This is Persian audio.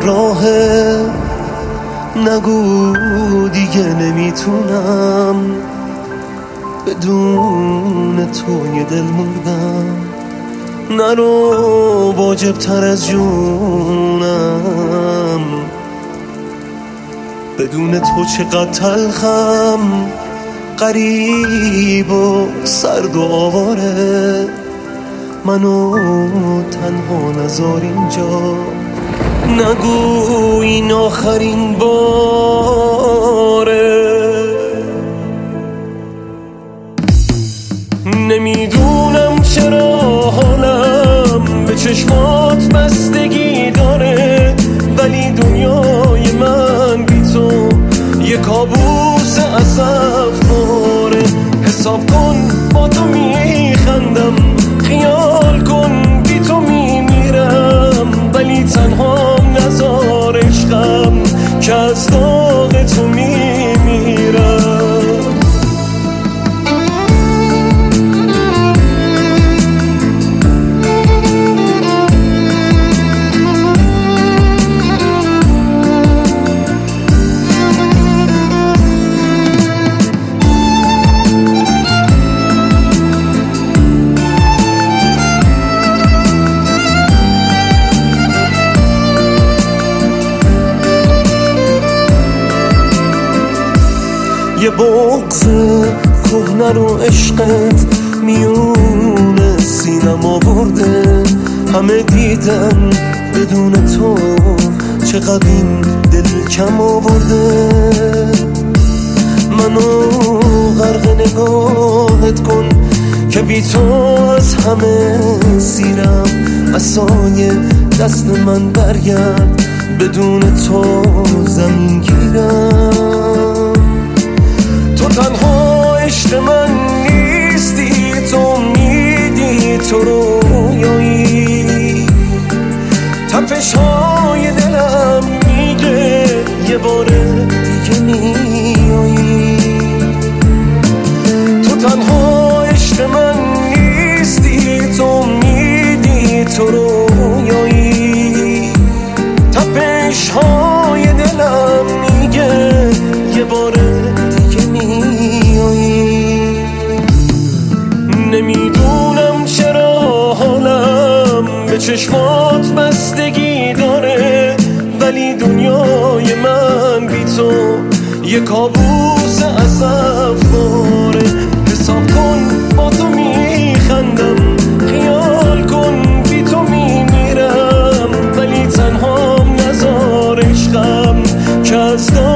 راهه، نگو دیگه نمیتونم بدون تو یه دل مردم. نرو واجب تر از جونم، بدون تو چقدر تلخم، غریب و سرد و آواره. منو تنها نذار اینجا، نگو این آخرین باره. نمیدونم چرا حالم به چشمات بستگی داره، ولی دنیای من بی تو یه کابوس اسف باره. حساب کن با تو میخندم، خیال کن بی تو میمیرم، ولی تنها نذار عشقم که از داغ تو میمیرم. یه بغض کهنه رو عشقت میون سینم آورده، همه دیدن بدون تو چقدر این دل کم آورده. منو غرق نگاهت کن که بی تو از همه سیرم، عصای دست من برگرد، بدون تو زمین گیرم. تو تنها عشق من نیستی، تو میدی تو رویایی، تپش های دلم میگه یه بار دیگه میایی. تو تنها عشق من نیستی، تو میدی تو رویایی، تپش های دلم میگه یه بار نمیدونم چرا حالم به چشمات بستگی داره، ولی دنیای من بی تو یه کابوس اسف باره. حساب کن با تو میخندم، خیال کن بی تو میمیرم، ولی تنها نذار عشقم که از